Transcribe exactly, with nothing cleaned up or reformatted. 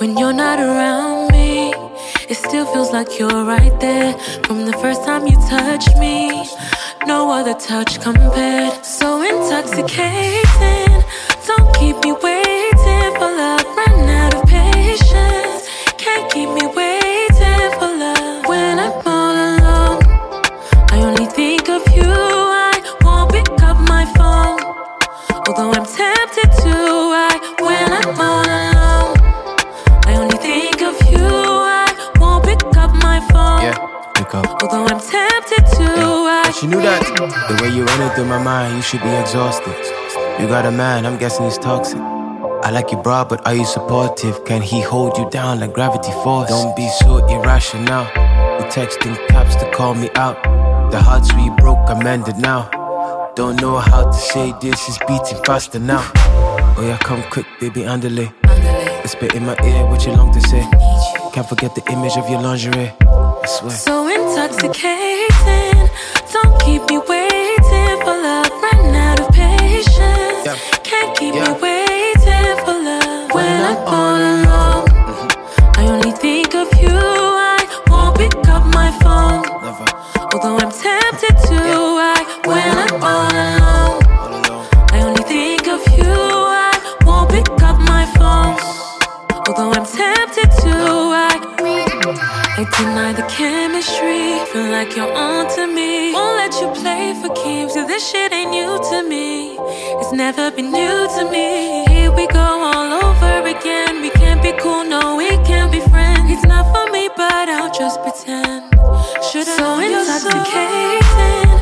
When you're not around me, it still feels like you're right there. From the first time you touched me, no other touch compared. So intoxicating, don't keep me waiting for love. Run out of patience, can't keep me waiting for love. When I'm all alone, I only think of you. I won't pick up my phone, although I'm tempted to. I, when I'm all alone, I only think of you. I won't pick up my phone, yeah, pick up. although I'm tempted to. Yeah. I, But you knew that the way you running through my mind, you should be exhausted. You got a man, I'm guessing he's toxic. I like you, bro, but are you supportive? Can he hold you down like gravity force? Don't be so irrational. You texting caps to call me out. The hearts we broke are mended now. Don't know how to say this, is beating faster now. Oh yeah, come quick, baby, underlay. It's spit in my ear, what you long to say. Can't forget the image of your lingerie, I swear. So intoxicating, don't keep me waiting for love. Run out of patience, yeah. can't keep yeah. me waiting for love. When, when I'm all alone, mm-hmm. I only think of you. I won't pick up my phone, Never. although I'm tempted to. yeah. I, when I'm all alone, all alone, I only think of you. I won't pick up my phone, although I'm tempted to. I, I deny the chemistry, feel like you're on to me. Won't let you play for keeps, yeah, this shit ain't new to me. It's never been new to me. Here we go all over again. We can't be cool, no, we can't be friends. It's not for me, but I'll just pretend. Should I so intoxicating,